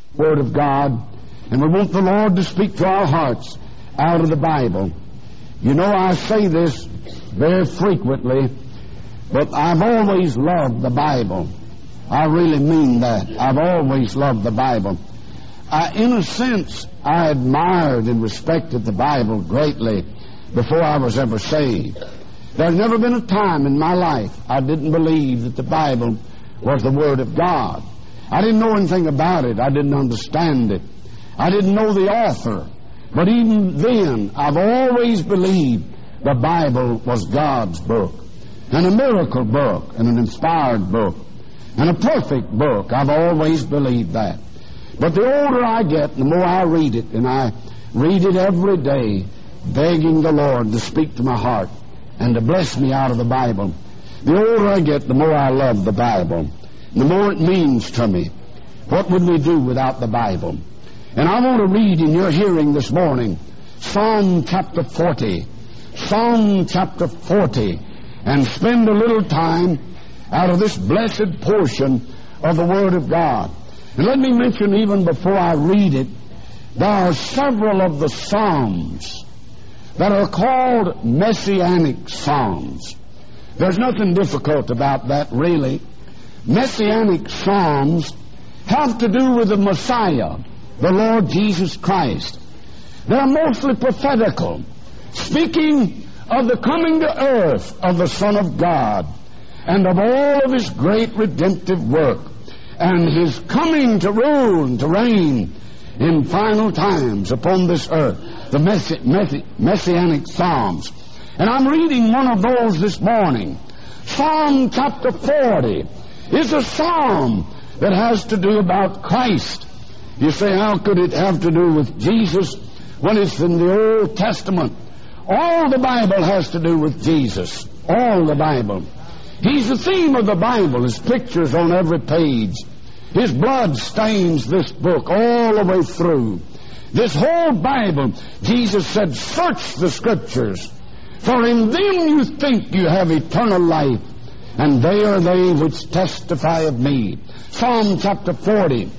Word of God, and we want the Lord to speak to our hearts out of the Bible. You know, I say this very frequently, but I've always loved the Bible. I really mean that. I've always loved the Bible. In a sense, I admired and respected the Bible greatly before I was ever saved. There's never been a time in my life I didn't believe that the Bible was the Word of God. I didn't know anything about it. I didn't understand it. I didn't know the author. But even then, I've always believed the Bible was God's book, and a miracle book, and an inspired book, and a perfect book. I've always believed that. But the older I get, the more I read it, and I read it every day, begging the Lord to speak to my heart and to bless me out of the Bible. The older I get, the more I love the Bible, the more it means to me. What would we do without the Bible? And I want to read in your hearing this morning Psalm chapter 40. Psalm chapter 40, and spend a little time out of this blessed portion of the Word of God. And let me mention, even before I read it, there are several of the Psalms that are called Messianic Psalms. There's nothing difficult about that, really. Messianic Psalms have to do with the Messiah, the Lord Jesus Christ. They're mostly prophetical, speaking of the coming to earth of the Son of God and of all of His great redemptive work and His coming to rule and to reign in final times upon this earth, the Messianic Psalms. And I'm reading one of those this morning. Psalm chapter 40 is a psalm that has to do about Christ. You say, how could it have to do with Jesus when it's in the Old Testament? All the Bible has to do with Jesus. All the Bible. He's the theme of the Bible. His picture's on every page. His blood stains this book all the way through. This whole Bible, Jesus said, search the Scriptures, for in them you think you have eternal life, and they are they which testify of me. Psalm chapter 40,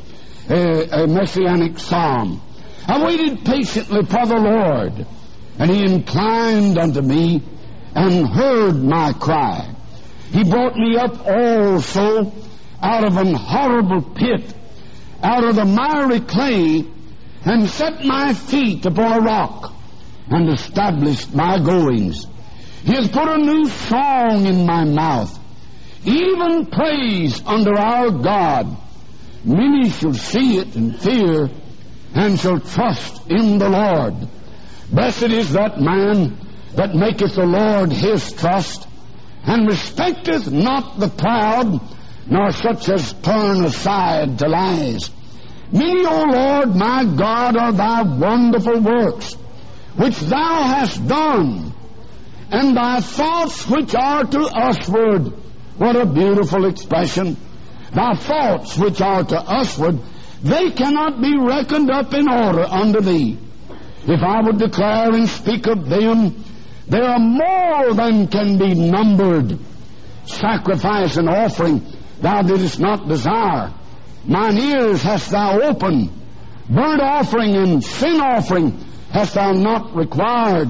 a Messianic psalm. I waited patiently for the Lord, and He inclined unto me and heard my cry. He brought me up also out of an horrible pit, out of the miry clay, and set my feet upon a rock, and established my goings. He has put a new song in my mouth, even praise unto our God. Many shall see it and fear, and shall trust in the Lord. Blessed is that man that maketh the Lord his trust, and respecteth not the proud, nor such as turn aside to lies. Many, O Lord, my God, are thy wonderful works, which thou hast done, and thy thoughts which are to usward. What a beautiful expression. Thy thoughts which are to usward, they cannot be reckoned up in order unto thee. If I would declare and speak of them, they are more than can be numbered. Sacrifice and offering thou didst not desire. Mine ears hast thou opened. Burnt offering and sin offering hast thou not required.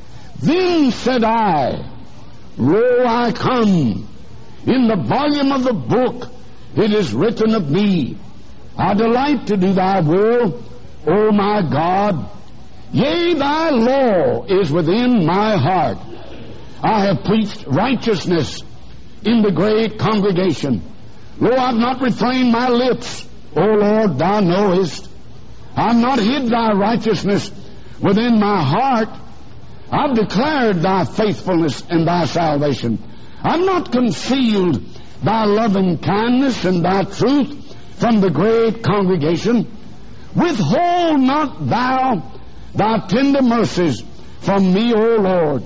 Then said I, Lo, I come. In the volume of the book it is written of me. I delight to do thy will, O my God. Yea, thy law is within my heart. I have preached righteousness in the great congregation. Lo, I've not refrained my lips. O Lord, thou knowest. I've not hid thy righteousness within my heart. I've declared thy faithfulness and thy salvation. I've not concealed thy loving kindness and thy truth from the great congregation. Withhold not thou thy tender mercies from me, O Lord.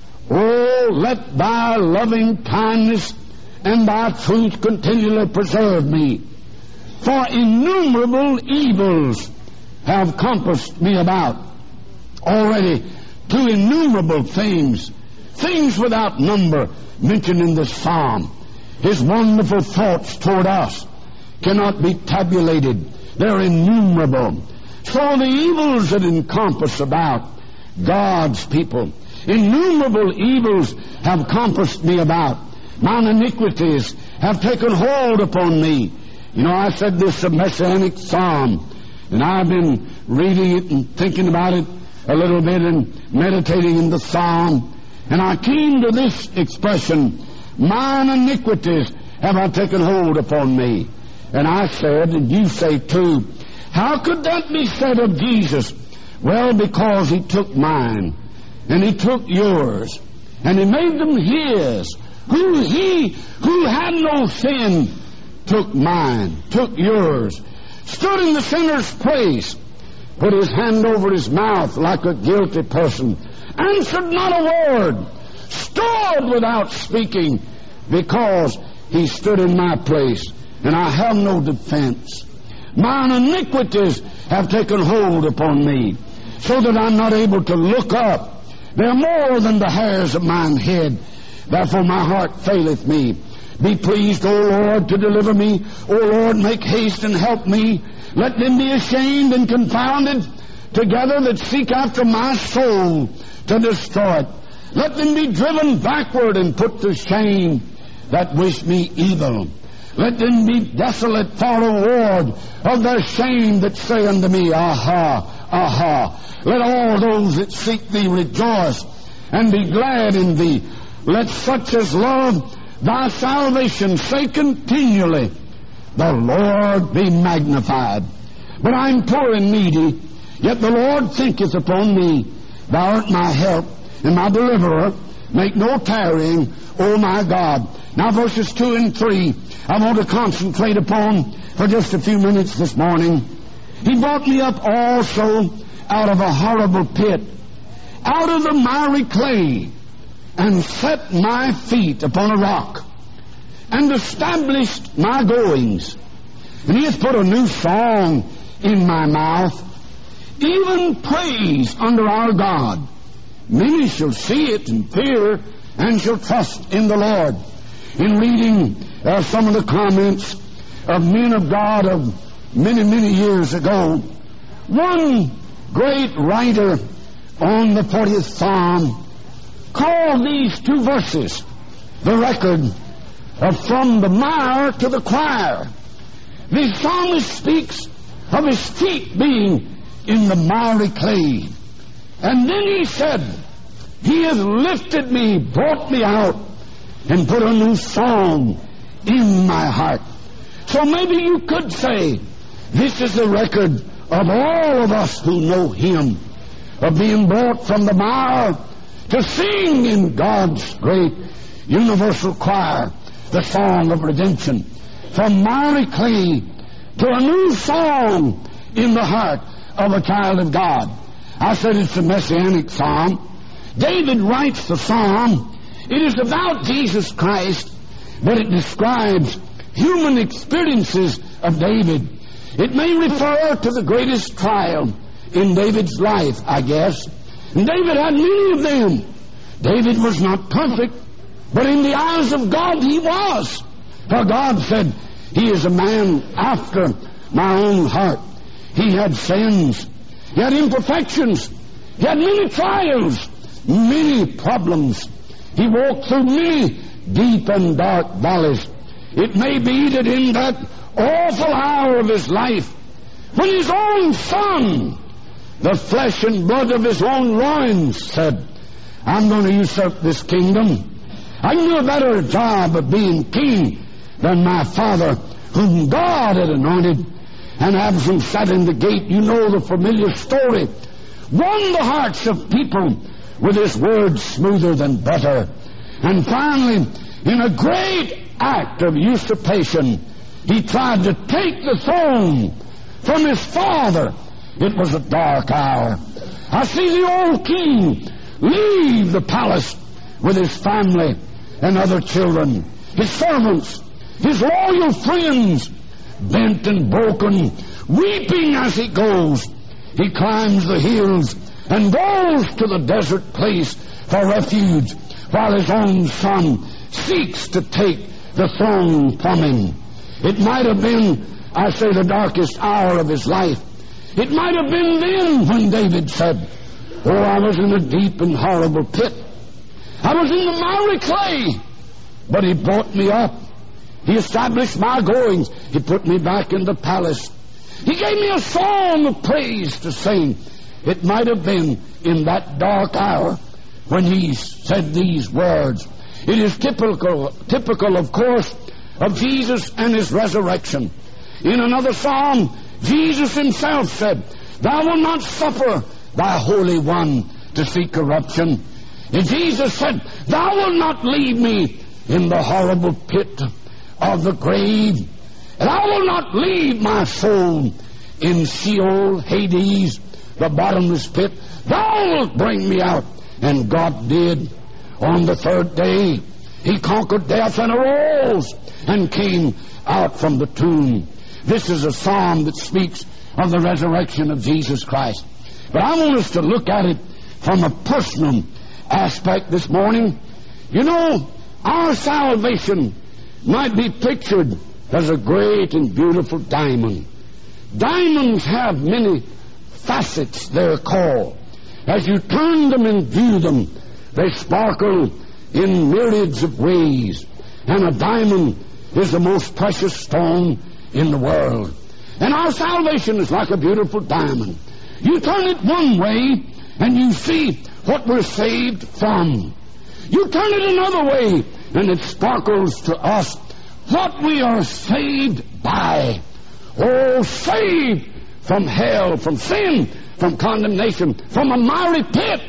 Oh, let thy loving kindness and thy truth continually preserve me. For innumerable evils have compassed me about. Already, two innumerable things, things without number, mentioned in this psalm. His wonderful thoughts toward us cannot be tabulated. They're innumerable. So the evils that encompass about God's people, innumerable evils have compassed me about. Mine iniquities have taken hold upon me. You know, I said this is a messianic psalm, and I've been reading it and thinking about it a little bit and meditating in the psalm, and I came to this expression, mine iniquities have I taken hold upon me. And I said, and you say too, how could that be said of Jesus? Well, because He took mine, and He took yours, and He made them His. Who had no sin took mine, took yours, stood in the sinner's place, put His hand over his mouth like a guilty person, answered not a word, stood without speaking, because He stood in my place, and I have no defense. Mine iniquities have taken hold upon me, so that I'm not able to look up. They're more than the hairs of mine head. Therefore my heart faileth me. Be pleased, O Lord, to deliver me. O Lord, make haste and help me. Let them be ashamed and confounded together that seek after my soul to destroy it. Let them be driven backward and put to shame that wish me evil. Let them be desolate for a reward of their shame that say unto me, Aha, aha. Let all those that seek Thee rejoice and be glad in Thee. Let such as love Thy salvation say continually, The Lord be magnified. But I'm poor and needy, yet the Lord thinketh upon me. Thou art my help and my deliverer. Make no tarrying, O my God. Now verses 2 and 3, I want to concentrate upon for just a few minutes this morning. He brought me up also out of a horrible pit, out of the miry clay, and set my feet upon a rock, and established my goings. And He hath put a new song in my mouth, even praise unto our God. Many shall see it and fear, and shall trust in the Lord. In reading some of the comments of men of God of many, many years ago, one great writer on the 40th Psalm called these two verses the record of from the mire to the choir. The psalmist speaks of his feet being in the miry clay. And then he said, He has lifted me, brought me out, and put a new song in my heart. So maybe you could say, this is the record of all of us who know Him, of being brought from the mire to sing in God's great universal choir the song of redemption, from miry clay to a new song in the heart of a child of God. I said it's a messianic psalm. David writes the psalm. It is about Jesus Christ, but it describes human experiences of David. It may refer to the greatest trial in David's life, I guess. And David had many of them. David was not perfect, but in the eyes of God he was. For God said, He is a man after my own heart. He had sins. He had imperfections. He had many trials, many problems. He walked through many deep and dark valleys. It may be that in that awful hour of his life, when his own son, the flesh and blood of his own loins, said, I'm going to usurp this kingdom. I can do a better job of being king than my father, whom God had anointed. And Absalom sat in the gate. You know the familiar story. Won the hearts of people with his words smoother than butter. And finally, in a great act of usurpation, he tried to take the throne from his father. It was a dark hour. I see the old king leave the palace with his family and other children, his servants, his loyal friends, bent and broken, weeping as he goes. He climbs the hills and goes to the desert place for refuge, while his own son seeks to take the throne from him. It might have been I say the hour of his life. It might have been then when David said, "Oh, I was in a deep and horrible pit. I was in the miry clay, but he brought me up. He established my goings. He put me back in the palace. He gave me a song of praise to sing." It might have been in that dark hour when he said these words. It is typical, of course, of Jesus and his resurrection. In another psalm, Jesus himself said, "Thou wilt not suffer thy Holy One to see corruption." And Jesus said, "Thou wilt not leave me in the horrible pit of the grave. Thou wilt not leave my soul in Sheol, Hades, the bottomless pit. Thou wilt bring me out." And God did. On the third day, he conquered death and arose and came out from the tomb. This is a psalm that speaks of the resurrection of Jesus Christ. But I want us to look at it from a personal aspect this morning. You know, our salvation might be pictured as a great and beautiful diamond. Diamonds have many facets, they're called. As you turn them and view them, they sparkle in myriads of ways. And a diamond is the most precious stone in the world. And our salvation is like a beautiful diamond. You turn it one way and you see what we're saved from. You turn it another way and it sparkles to us what we are saved by. Oh, saved from hell, from sin, from condemnation, from a miry pit.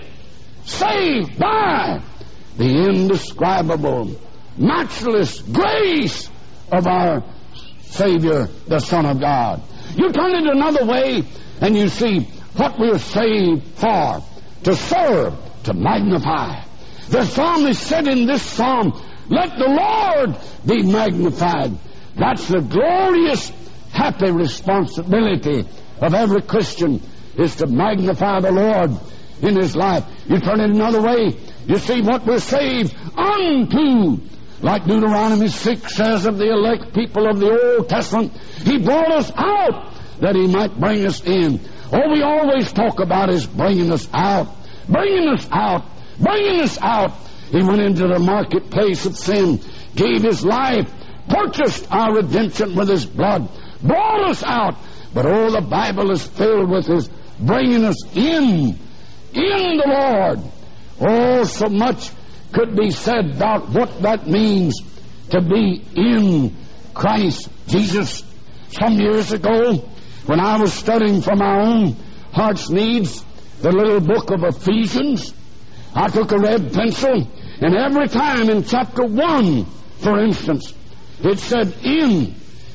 Saved by the indescribable, matchless grace of our Savior, the Son of God. You turn it another way and you see what we're saved for: to serve, to magnify. The psalmist said in this psalm, "Let the Lord be magnified." That's the glorious, happy responsibility of every Christian, is to magnify the Lord in his life. You turn it another way, you see what we're saved unto. Like Deuteronomy 6 says of the elect people of the Old Testament, he brought us out that he might bring us in. All we always talk about is bringing us out, bringing us out, bringing us out. He went into the marketplace of sin, gave his life, purchased our redemption with his blood, brought us out. But all the Bible is filled with his bringing us in the Lord. Oh, so much could be said about what that means to be in Christ Jesus. Some years ago, when I was studying for my own heart's needs the little book of Ephesians, I took a red pencil, and every time in chapter 1, for instance, it said, in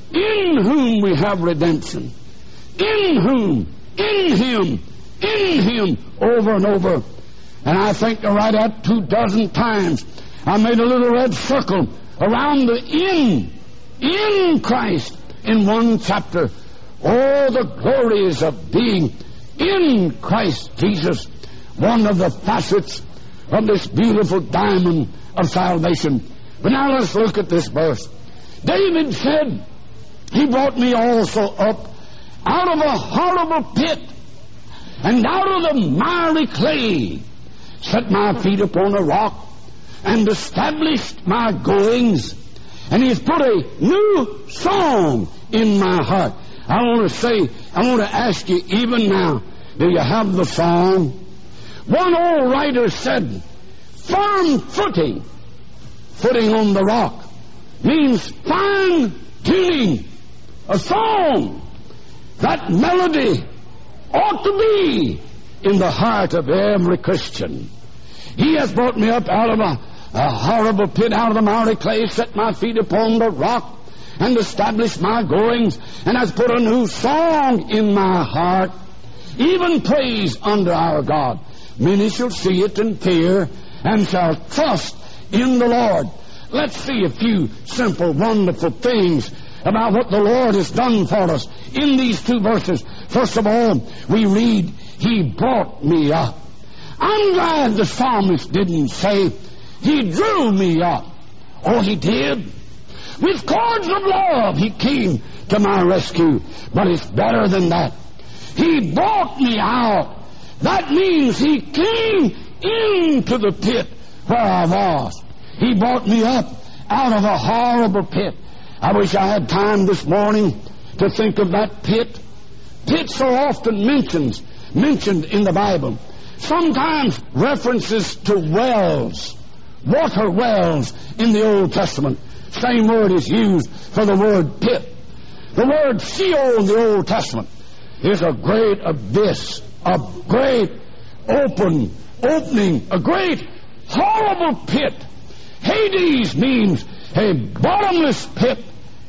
whom we have redemption. In whom, in him, over and over. And I think right at 24 times, I made a little red circle around the in Christ in one chapter. Oh, the glories of being in Christ Jesus, one of the facets of this beautiful diamond of salvation. But now let's look at this verse. David said, "He brought me also up out of a horrible pit, and out of the miry clay, set my feet upon a rock, and established my goings, and he's put a new song in my heart." I want to ask you even now, do you have the song? One old writer said, firm footing on the rock, means fine tuning a song. That melody ought to be in the heart of every Christian. He has brought me up out of a horrible pit, out of the miry clay, set my feet upon the rock, and established my goings, and has put a new song in my heart, even praise unto our God. Many shall see it and fear, and shall trust in the Lord. Let's see a few simple, wonderful things about what the Lord has done for us in these two verses. First of all, we read, He brought me up. I'm glad the psalmist didn't say, He drew me up. Oh, He did. With cords of love, He came to my rescue. But it's better than that. He brought me out. That means He came into the pit where I was. He brought me up out of a horrible pit. I wish I had time this morning to think of that pit. Pits are often mentioned in the Bible. Sometimes references to wells, water wells in the Old Testament. Same word is used for the word pit. The word Sheol in the Old Testament is a great abyss, a great opening, a great horrible pit. Hades means a bottomless pit.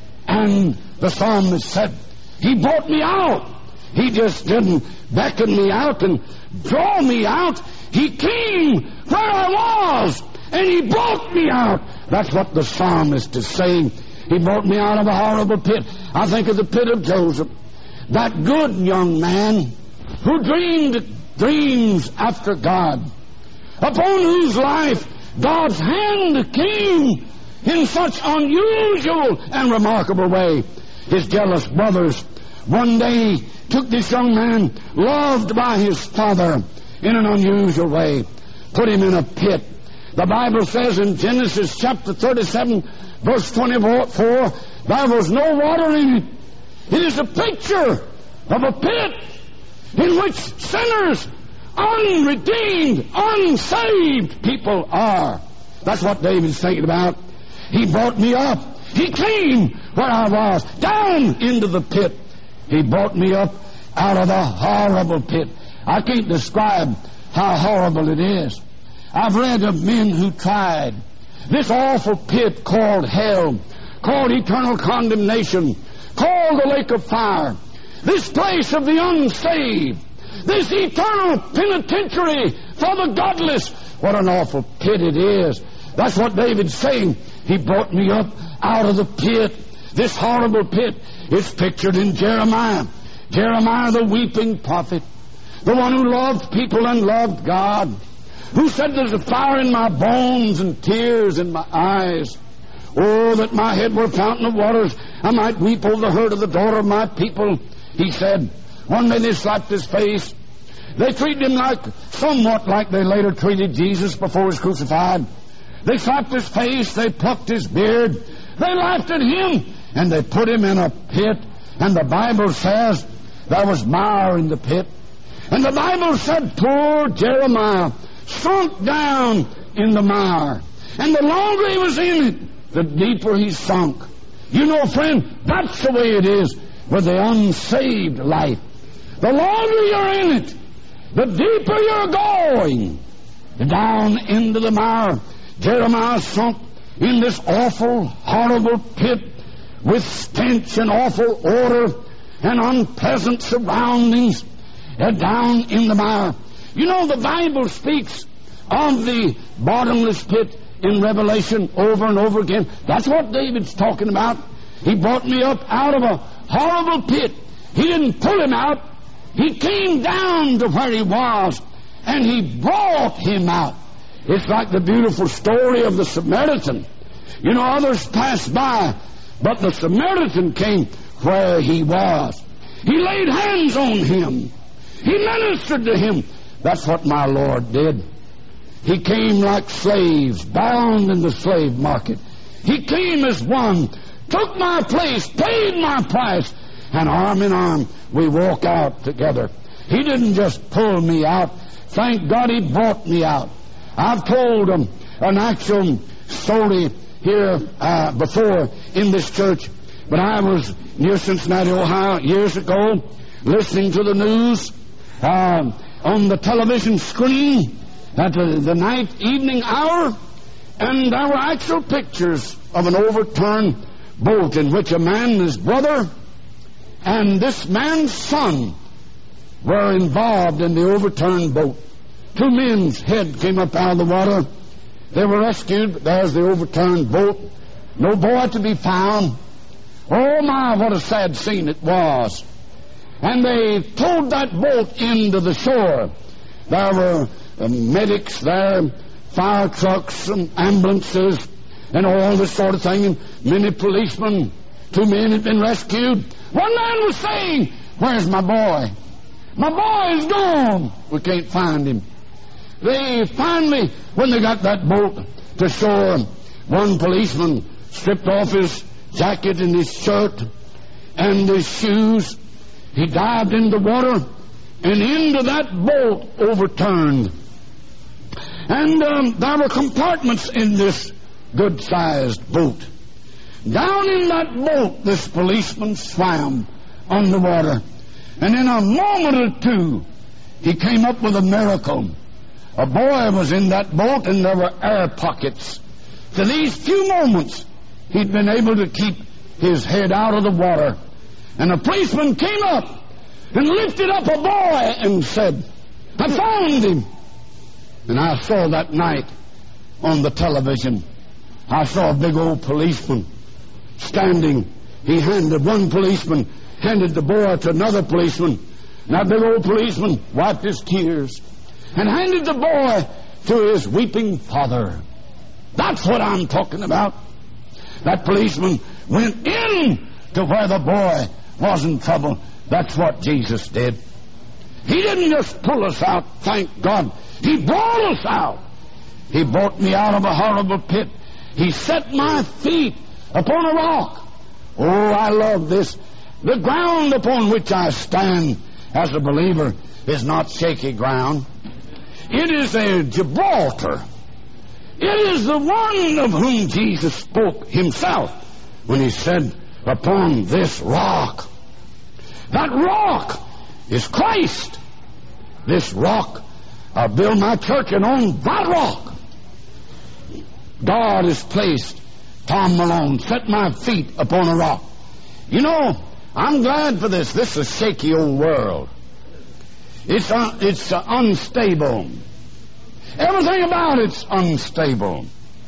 And the psalmist said, He brought me out. He just didn't beckon me out and draw me out. He came where I was, and He brought me out. That's what the psalmist is saying. He brought me out of a horrible pit. I think of the pit of Joseph, that good young man who dreamed dreams after God, upon whose life God's hand came in such unusual and remarkable way. His jealous brothers one day took this young man, loved by his father, in an unusual way, put him in a pit. The Bible says in Genesis chapter 37, verse 24, there was no water in it. It is a picture of a pit in which sinners, unredeemed, unsaved people are. That's what David's thinking about. He brought me up. He came where I was, down into the pit. He brought me up out of the horrible pit. I can't describe how horrible it is. I've read of men who tried this awful pit called hell, called eternal condemnation, called the lake of fire, this place of the unsaved, this eternal penitentiary for the godless. What an awful pit it is. That's what David's saying. He brought me up out of the pit, this horrible pit. It's pictured in Jeremiah. Jeremiah, the weeping prophet, the one who loved people and loved God, who said, there's a fire in my bones and tears in my eyes. Oh, that my head were a fountain of waters, I might weep over the hurt of the daughter of my people. He said, one day they slapped his face. They treated him somewhat like they later treated Jesus before he was crucified. They slapped his face, they plucked his beard, they laughed at him, and they put him in a pit. And the Bible says there was mire in the pit. And the Bible said poor Jeremiah sunk down in the mire. And the longer he was in it, the deeper he sunk. You know, friend, that's the way it is with the unsaved life. The longer you're in it, the deeper you're going, down into the mire. Jeremiah sunk in this awful, horrible pit with stench and awful odor and unpleasant surroundings, down in the mire. You know, the Bible speaks of the bottomless pit in Revelation over and over again. That's what David's talking about. He brought me up out of a horrible pit. He didn't pull him out. He came down to where he was, and He brought him out. It's like the beautiful story of the Samaritan. You know, others passed by, but the Samaritan came where he was. He laid hands on him. He ministered to him. That's what my Lord did. He came like slaves, bound in the slave market. He came as one, took my place, paid my price, and arm in arm we walk out together. He didn't just pull me out. Thank God He brought me out. I've told an actual story here before in this church, but I was near Cincinnati, Ohio, years ago, listening to the news on the television screen at the evening hour, and there were actual pictures of an overturned boat in which a man and his brother and this man's son were involved in the overturned boat. Two men's head came up out of the water. They were rescued, but there's the overturned boat. No boy to be found. Oh my, what a sad scene it was. And they towed that boat into the shore. There were medics there, fire trucks and ambulances and all this sort of thing, and many policemen. 2 men had been rescued. One man was saying, "Where's my boy? My boy is gone. We can't find him." They finally, when they got that boat to shore, one policeman stripped off his jacket and his shirt and his shoes. He dived into the water and into that boat overturned. And there were compartments in this good-sized boat. Down in that boat, this policeman swam underwater. And in a moment or two, he came up with a miracle. A boy was in that boat, and there were air pockets. For these few moments, he'd been able to keep his head out of the water. And a policeman came up and lifted up a boy and said, "I found him." And I saw that night on the television, I saw a big old policeman standing. One policeman handed the boy to another policeman. And that big old policeman wiped his tears and handed the boy to his weeping father. That's what I'm talking about. That policeman went in to where the boy was in trouble. That's what Jesus did. He didn't just pull us out, thank God. He brought us out. He brought me out of a horrible pit. He set my feet upon a rock. Oh, I love this. The ground upon which I stand as a believer is not shaky ground. It is a Gibraltar. It is the one of whom Jesus spoke himself when he said, "Upon this rock." That rock is Christ. This rock, I'll build my church, and on that rock, God has placed Tom Malone, set my feet upon a rock. You know, I'm glad for this. This is a shaky old world. It's unstable. Everything about it's unstable.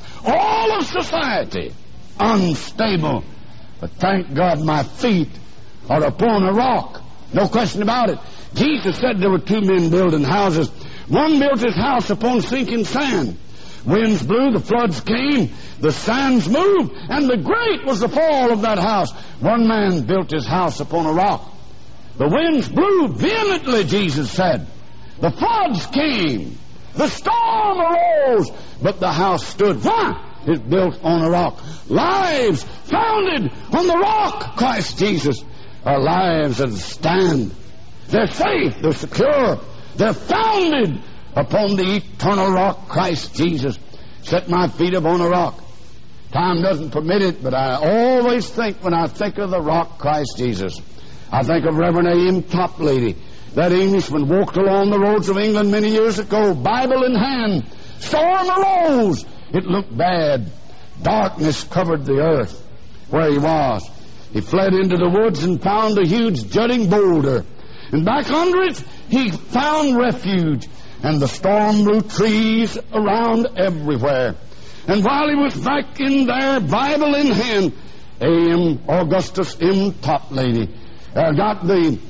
All of society, unstable. But thank God my feet are upon a rock. No question about it. Jesus said there were 2 men building houses. One built his house upon sinking sand. Winds blew, the floods came, the sands moved, and the great was the fall of that house. One man built his house upon a rock. The winds blew vehemently, Jesus said. The floods came. The storm arose, but the house stood. Why? It's built on a rock. Lives founded on the rock, Christ Jesus, are lives that stand. They're safe, they're secure, they're founded upon the eternal rock, Christ Jesus. Set my feet upon a rock. Time doesn't permit it, but I always think, when I think of the rock, Christ Jesus, I think of Reverend A.M. Toplady. That Englishman walked along the roads of England many years ago, Bible in hand. Storm arose. It looked bad. Darkness covered the earth where he was. He fled into the woods and found a huge jutting boulder. And back under it, he found refuge. And the storm blew trees around everywhere. And while he was back in there, Bible in hand, A.M. Augustus M. Toplady got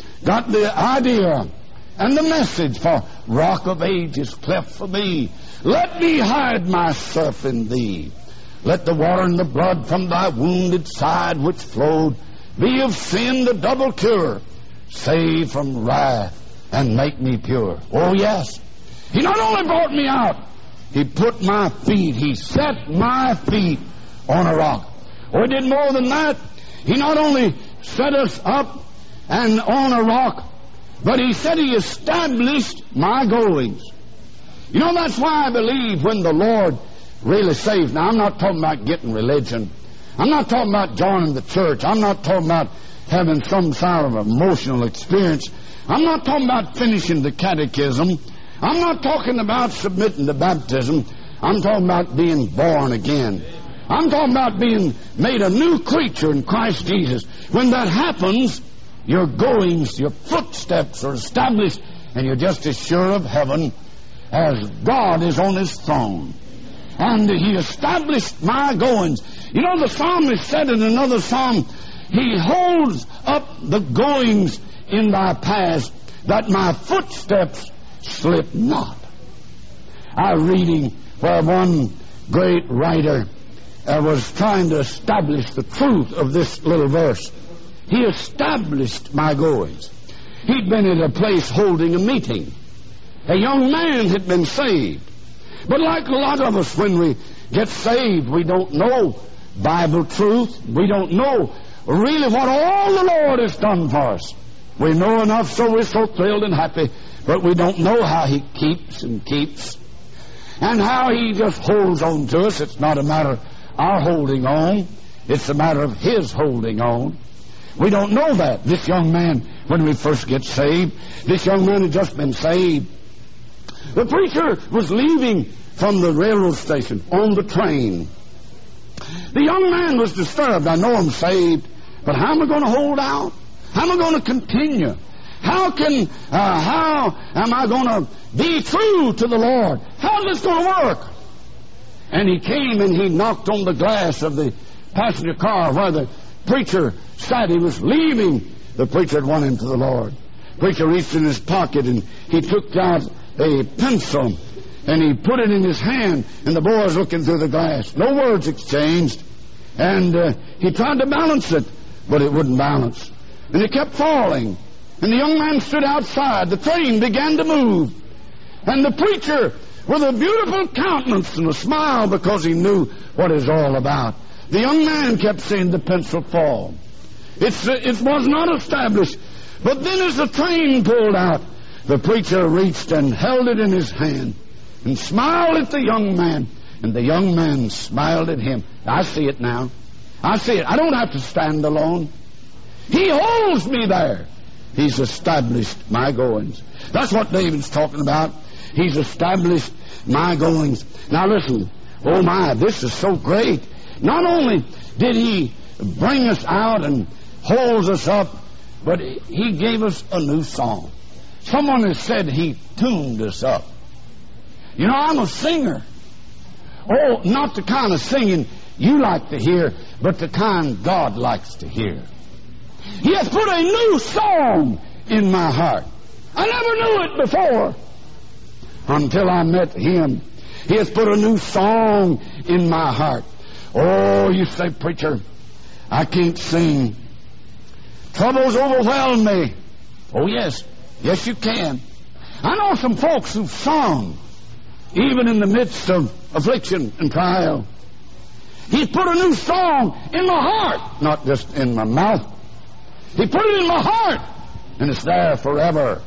the idea and the message for Rock of Ages, cleft for me. Let me hide myself in thee. Let the water and the blood from thy wounded side which flowed be of sin the double cure. Save from wrath and make me pure. Oh, yes. He not only brought me out, he put my feet, he set my feet on a rock. Oh, he did more than that. He not only set us up and on a rock, but he said he established my goings. You know, that's why I believe when the Lord really saves. Now, I'm not talking about getting religion. I'm not talking about joining the church. I'm not talking about having some sort of emotional experience. I'm not talking about finishing the catechism. I'm not talking about submitting to baptism. I'm talking about being born again. I'm talking about being made a new creature in Christ Jesus. When that happens, your goings, your footsteps are established, and you're just as sure of heaven as God is on his throne. And he established my goings. You know, the psalmist said in another psalm, he holds up the goings in thy paths, that my footsteps slip not. I'm reading where one great writer was trying to establish the truth of this little verse. He established my goings. He'd been at a place holding a meeting. A young man had been saved. But like a lot of us, when we get saved, we don't know Bible truth. We don't know really what all the Lord has done for us. We know enough, so we're so thrilled and happy, but we don't know how He keeps and keeps, and how He just holds on to us. It's not a matter of our holding on. It's a matter of His holding on. We don't know that. This young man, when we first get saved, this young man had just been saved. The preacher was leaving from the railroad station on the train. The young man was disturbed. I know I'm saved, but how am I going to hold out? How am I going to continue? How am I going to be true to the Lord? How's this going to work? And he came and he knocked on the glass of the passenger car where the preacher sat. He was leaving. The preacher had won him to the Lord. The preacher reached in his pocket and he took out a pencil and he put it in his hand, and the boy was looking through the glass. No words exchanged. And he tried to balance it, but it wouldn't balance. And it kept falling. And the young man stood outside. The train began to move. And the preacher, with a beautiful countenance and a smile because he knew what it's all about, the young man kept seeing the pencil fall. It was not established. But then as the train pulled out, the preacher reached and held it in his hand and smiled at the young man. And the young man smiled at him. I see it now. I see it. I don't have to stand alone. He holds me there. He's established my goings. That's what David's talking about. He's established my goings. Now listen. Oh my, this is so great. Not only did He bring us out and holds us up, but He gave us a new song. Someone has said He tuned us up. You know, I'm a singer. Oh, not the kind of singing you like to hear, but the kind God likes to hear. He has put a new song in my heart. I never knew it before until I met Him. He has put a new song in my heart. Oh, you say, preacher, I can't sing. Troubles overwhelm me. Oh, yes. Yes, you can. I know some folks who've sung even in the midst of affliction and trial. He's put a new song in my heart, not just in my mouth. He put it in my heart, and it's there forever.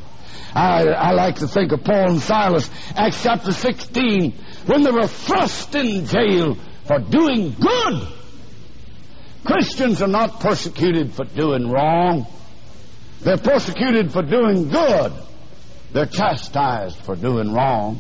I like to think of Paul and Silas, Acts chapter 16, when they were thrust in jail for doing good. Christians are not persecuted for doing wrong. They're persecuted for doing good. They're chastised for doing wrong.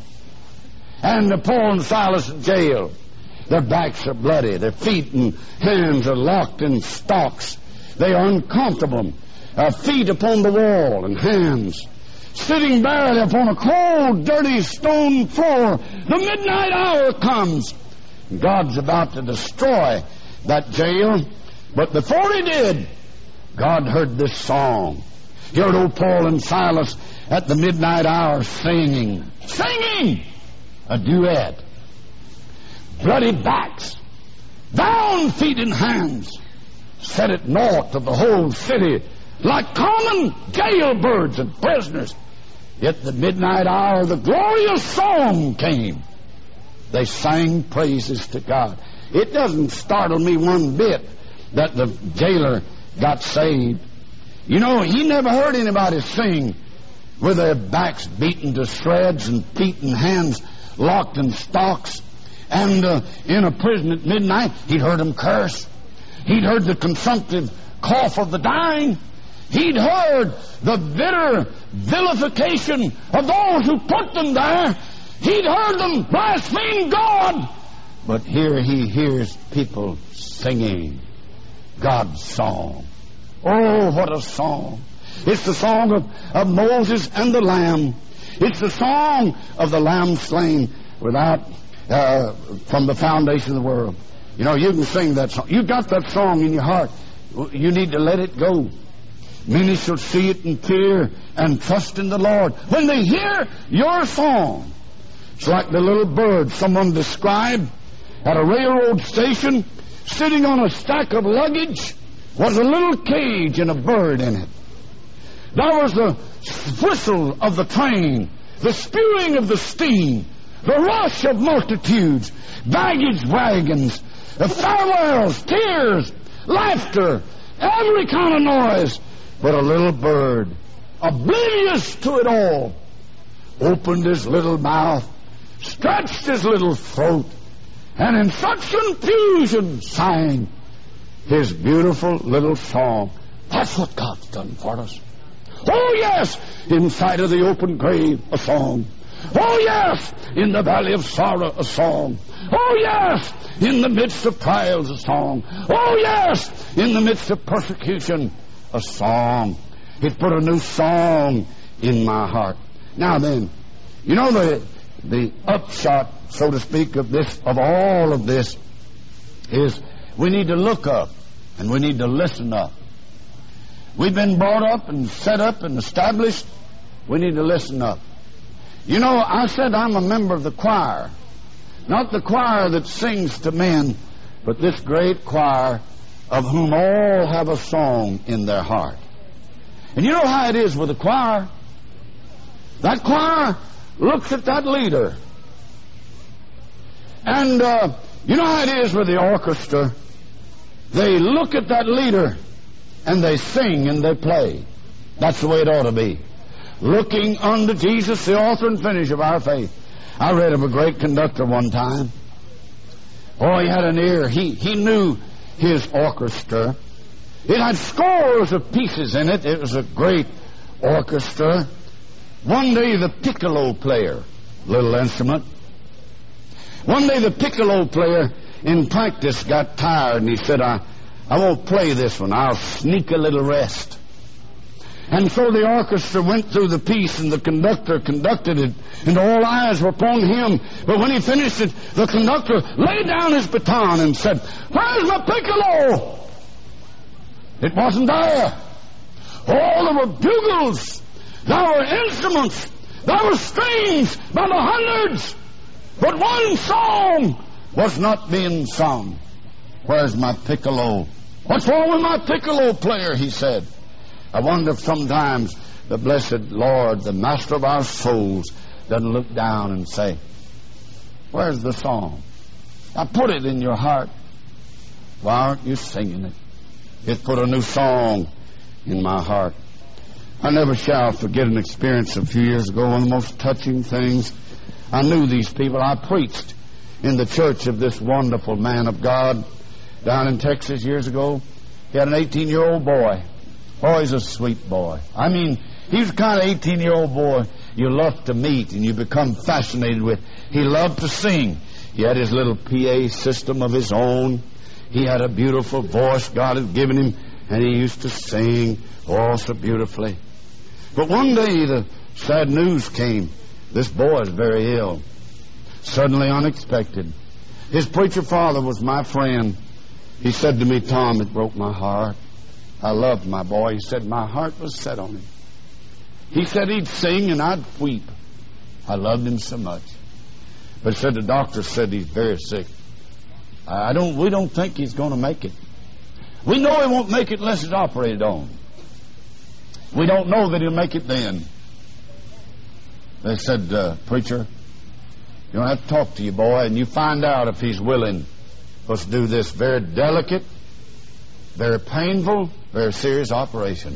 And Paul and Silas in jail, their backs are bloody, their feet and hands are locked in stocks. They are uncomfortable, feet upon the wall and hands, sitting barely upon a cold, dirty stone floor. The midnight hour comes. God's about to destroy that jail. But before He did, God heard this song. He heard old Paul and Silas at the midnight hour singing a duet. Bloody backs, bound feet and hands, set it north of the whole city like common jailbirds and prisoners. Yet the midnight hour, the glorious song came. They sang praises to God. It doesn't startle me one bit that the jailer got saved. You know, he never heard anybody sing with their backs beaten to shreds and feet and hands locked in stocks. And in a prison at midnight, he'd heard them curse. He'd heard the consumptive cough of the dying. He'd heard the bitter vilification of those who put them there. He'd heard them blaspheme God. But here he hears people singing God's song. Oh, what a song. It's the song of Moses and the Lamb. It's the song of the Lamb slain without from the foundation of the world. You know, you can sing that song. You got that song in your heart. You need to let it go. Many shall see it and fear and trust in the Lord. When they hear your song, it's like the little bird someone described. at a railroad station, sitting on a stack of luggage, was a little cage and a bird in it. There was the whistle of the train, the spewing of the steam, the rush of multitudes, baggage wagons, the farewells, tears, laughter, every kind of noise. But a little bird, oblivious to it all, opened his little mouth, stretched his little throat, and in such confusion sang his beautiful little song. That's what God's done for us. Oh, yes, inside of the open grave, a song. Oh, yes, in the valley of sorrow, a song. Oh, yes, in the midst of trials, a song. Oh, yes, in the midst of persecution, a song. It put a new song in my heart. Now then, you know the upshot, so to speak, of all of this is we need to look up and we need to listen up. We've been brought up and set up and established. We need to listen up. You know, I said I'm a member of the choir. Not the choir that sings to men, but this great choir of whom all have a song in their heart. And you know how it is with the choir? That choir looks at that leader. And you know how it is with the orchestra? They look at that leader and they sing and they play. That's the way it ought to be. Looking unto Jesus, the author and finisher of our faith. I read of a great conductor one time. Oh, he had an ear. He knew his orchestra. It had scores of pieces in it. It was a great orchestra. One day the piccolo player, little instrument, one day the piccolo player in practice got tired and he said, I won't play this one. I'll sneak a little rest. And so the orchestra went through the piece and the conductor conducted it and all eyes were upon him. But when he finished it, the conductor laid down his baton and said, "Where's my piccolo?" It wasn't there. Oh, there were bugles. There were instruments. There were strings by the hundreds. But one song was not being sung. "Where's my piccolo?" "What's wrong with my piccolo player?" he said. I wonder if sometimes the blessed Lord, the master of our souls, doesn't look down and say, "Where's the song? I put it in your heart. Why aren't you singing it?" It put a new song in my heart. I never shall forget an experience a few years ago, one of the most touching things. I knew these people. I preached in the church of this wonderful man of God down in Texas years ago. He had an 18-year-old boy. Oh, he's a sweet boy. I mean, he was the kind of 18-year-old boy you love to meet and you become fascinated with. He loved to sing. He had his little PA system of his own. He had a beautiful voice God had given him, and he used to sing, oh, so beautifully. But one day the sad news came. This boy is very ill. Suddenly, unexpected. His preacher father was my friend. He said to me, "Tom, it broke my heart. I loved my boy." He said, "My heart was set on him." He said he'd sing and I'd weep. I loved him so much. But he said the doctor said he's very sick. We don't think he's going to make it. We know he won't make it unless it's operated on. We don't know that he'll make it then. They said, "Preacher, you're going to have to talk to your boy and you find out if he's willing. Let's do this very delicate, very painful, very serious operation."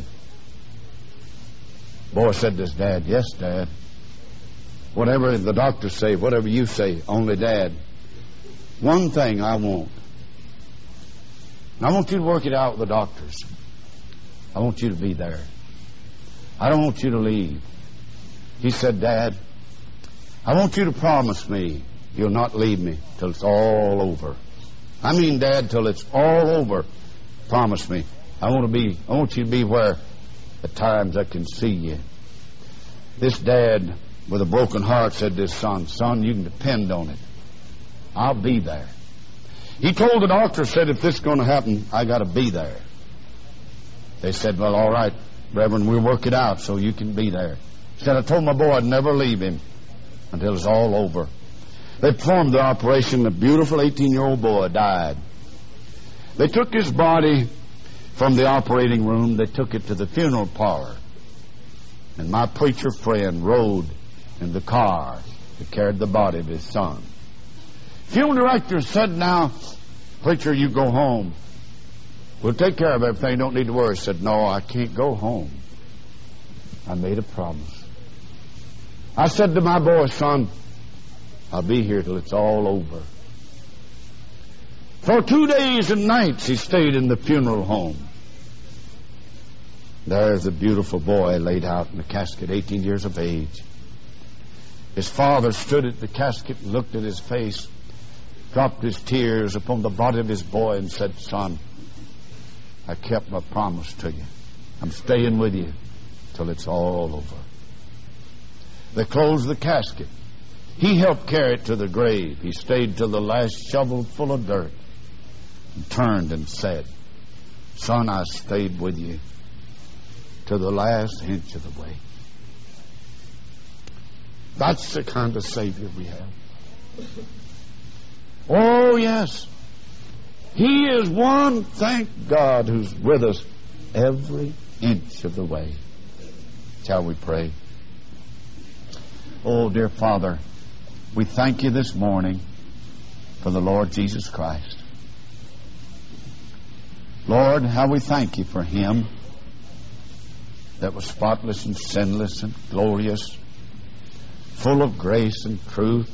Boy said to his dad, "Yes, Dad. Whatever the doctors say, whatever you say, only Dad. One thing I want. And I want you to work it out with the doctors. I want you to be there. I don't want you to leave." He said, "Dad, I want you to promise me you'll not leave me till it's all over. I mean, Dad, till it's all over. Promise me. I want you to be where at times I can see you." This dad, with a broken heart, said to his son, "Son, you can depend on it. I'll be there." He told the doctor, said, "If this is going to happen, I got to be there." They said, "Well, all right, Reverend, we'll work it out so you can be there." He said, "I told my boy I'd never leave him until it's all over." They performed the operation. The beautiful 18-year-old boy died. They took his body from the operating room. They took it to the funeral parlor. And my preacher friend rode in the car that carried the body of his son. Funeral director said, "Now, preacher, you go home. We'll take care of everything. Don't need to worry." I said, "No, I can't go home. I made a promise." I said to my boy, "Son, I'll be here till it's all over." For 2 days and nights he stayed in the funeral home. There's a beautiful boy laid out in the casket, 18 years of age. His father stood at the casket and looked at his face, dropped his tears upon the body of his boy and said, "Son, I kept my promise to you. I'm staying with you till it's all over." They closed the casket. He helped carry it to the grave. He stayed till the last shovel full of dirt and turned and said, "Son, I stayed with you to the last inch of the way." That's the kind of Savior we have. Oh, yes. He is one, thank God, who's with us every inch of the way. Shall we pray? Oh, dear Father, we thank you this morning for the Lord Jesus Christ. Lord, how we thank you for him that was spotless and sinless and glorious, full of grace and truth,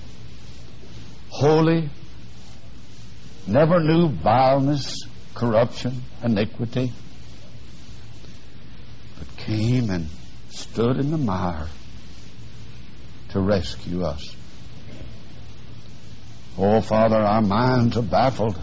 holy, never knew vileness, corruption, iniquity, but came and stood in the mire to rescue us. Oh, Father, our minds are baffled.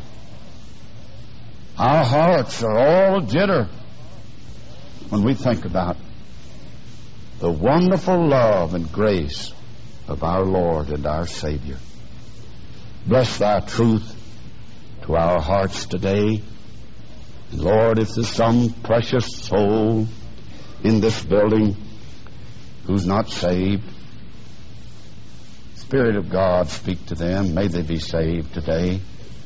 Our hearts are all jitter when we think about the wonderful love and grace of our Lord and our Savior. Bless thy truth to our hearts today. And Lord, if there's some precious soul in this building who's not saved, Spirit of God, speak to them. May they be saved today.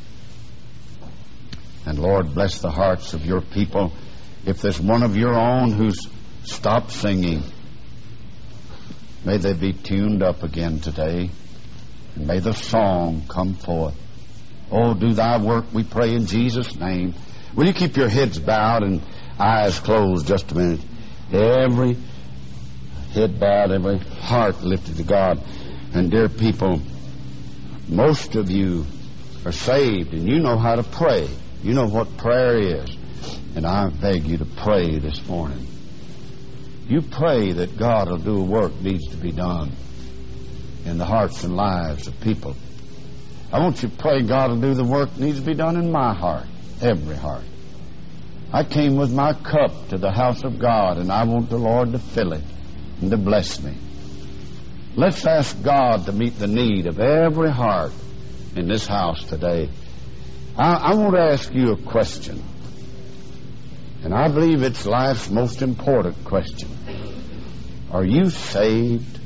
And Lord, bless the hearts of your people. If there's one of your own who's stopped singing, may they be tuned up again today. And may the song come forth. Oh, do thy work, we pray in Jesus' name. Will you keep your heads bowed and eyes closed just a minute? Every head bowed, every heart lifted to God. And dear people, most of you are saved and you know how to pray. You know what prayer is. And I beg you to pray this morning. You pray that God will do a work that needs to be done in the hearts and lives of people. I want you to pray God will do the work that needs to be done in my heart, every heart. I came with my cup to the house of God, and I want the Lord to fill it and to bless me. Let's ask God to meet the need of every heart in this house today. I want to ask you a question, and I believe it's life's most important question. Are you saved?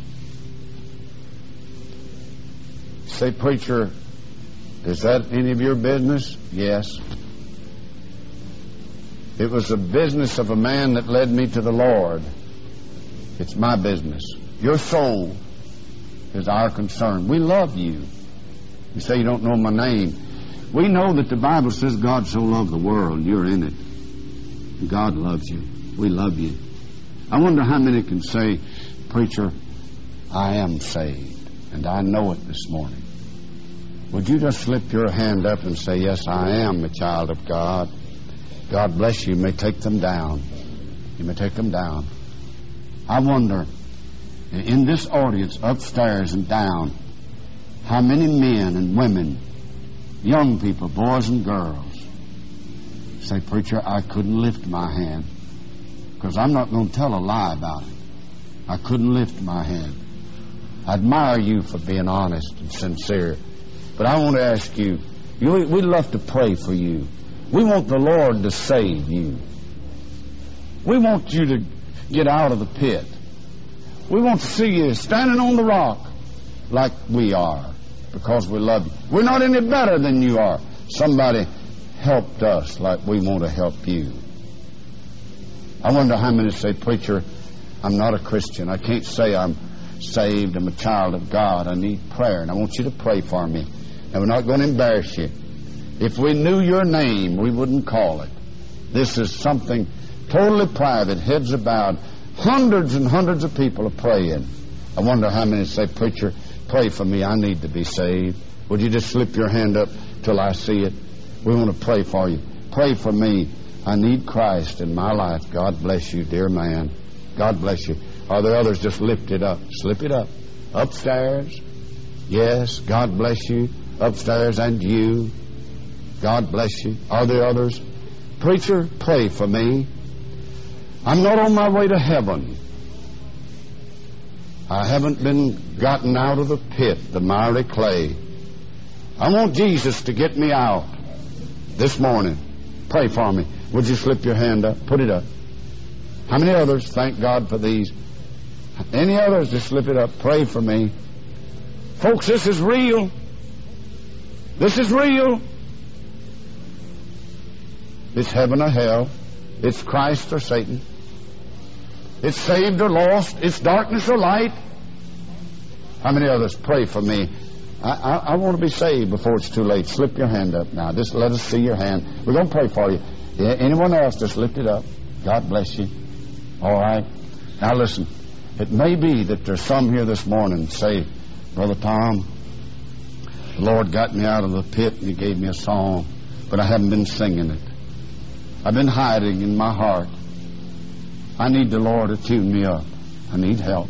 Say, preacher, is that any of your business? Yes. It was the business of a man that led me to the Lord. It's my business. Your soul is our concern. We love you. You say you don't know my name. We know that the Bible says God so loved the world. You're in it. God loves you. We love you. I wonder how many can say, preacher, I am saved, and I know it this morning. Would you just slip your hand up and say, yes, I am a child of God. God bless you. You may take them down. You may take them down. I wonder, in this audience, upstairs and down, how many men and women, young people, boys and girls, say, preacher, I couldn't lift my hand, because I'm not going to tell a lie about it. I couldn't lift my hand. I admire you for being honest and sincere. But I want to ask you, we'd love to pray for you. We want the Lord to save you. We want you to get out of the pit. We want to see you standing on the rock like we are. because we love you. We're not any better than you are. Somebody helped us like we want to help you. I wonder how many say, preacher, I'm not a Christian. I can't say I'm saved. I'm a child of God. I need prayer, and I want you to pray for me. And we're not going to embarrass you. If we knew your name, we wouldn't call it. This is something totally private, heads about. Hundreds and hundreds of people are praying. I wonder how many say, preacher, pray for me. I need to be saved. Would you just slip your hand up till I see it? We want to pray for you. Pray for me. I need Christ in my life. God bless you, dear man. God bless you. Are there others? Just lift it up. Slip it up. Upstairs. Yes, God bless you. Upstairs, and you. God bless you. Are there others? Preacher, pray for me. I'm not on my way to heaven. I haven't been gotten out of the pit, the miry clay. I want Jesus to get me out this morning. Pray for me. Would you slip your hand up? Put it up. How many others? Thank God for these. Any others? Just slip it up. Pray for me. Folks, this is real. This is real. It's heaven or hell. It's Christ or Satan. It's saved or lost. It's darkness or light. How many others? Pray for me. I want to be saved before it's too late. Slip your hand up now. Just let us see your hand. We're going to pray for you. Yeah, anyone else, just lift it up. God bless you. All right. Now listen. It may be that there's some here this morning say, Brother Tom, the Lord got me out of the pit and He gave me a song, but I haven't been singing it. I've been hiding in my heart. I need the Lord to tune me up. I need help.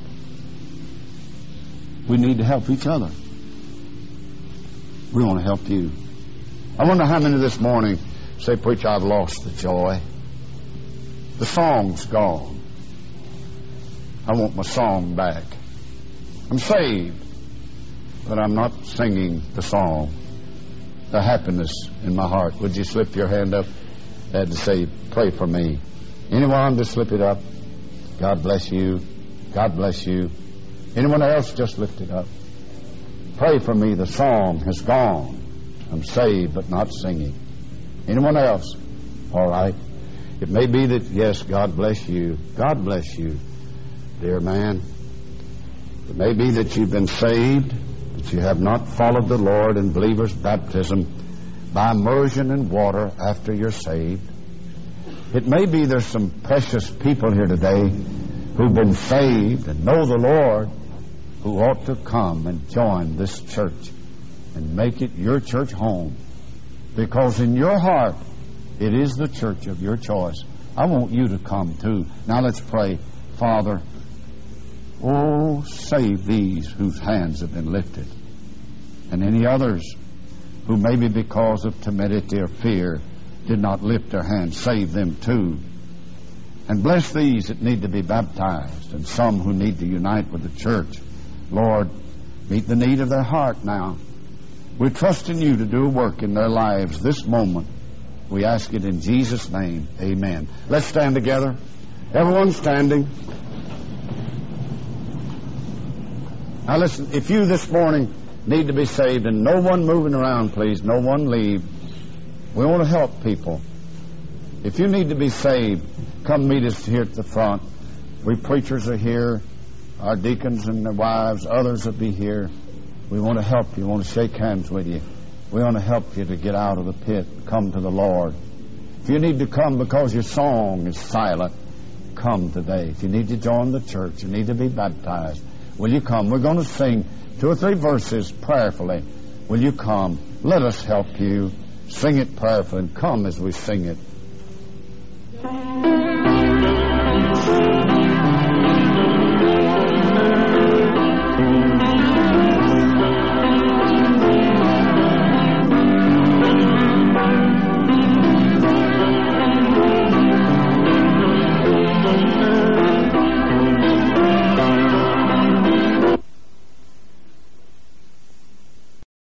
We need to help each other. We want to help you. I wonder how many this morning say, preacher, I've lost the joy. The song's gone. I want my song back. I'm saved, but I'm not singing the song. The happiness in my heart. Would you slip your hand up and say, pray for me? Anyone, just slip it up. God bless you. God bless you. Anyone else, just lift it up. Pray for me. The song has gone. I'm saved, but not singing. Anyone else? All right. It may be that, yes, God bless you. God bless you, dear man. It may be that you've been saved, that you have not followed the Lord in believer's baptism by immersion in water after you're saved. It may be there's some precious people here today who've been saved and know the Lord, who ought to come and join this church and make it your church home. Because in your heart, it is the church of your choice. I want you to come too. Now let's pray. Father, oh, save these whose hands have been lifted. And any others who maybe because of timidity or fear did not lift their hands, save them too. And bless these that need to be baptized and some who need to unite with the church. Lord, meet the need of their heart now. We trust in you to do a work in their lives this moment. We ask it in Jesus' name. Amen. Let's stand together. Everyone standing. Now listen, if you this morning need to be saved, and no one moving around, please, no one leave. We want to help people. If you need to be saved, come meet us here at the front. We preachers are here. Our deacons and their wives, others will be here. We want to help you. We want to shake hands with you. We want to help you to get out of the pit, come to the Lord. If you need to come because your song is silent, come today. If you need to join the church, you need to be baptized, will you come? We're going to sing 2 or 3 verses prayerfully. Will you come? Let us help you. Sing it prayerfully and come as we sing it.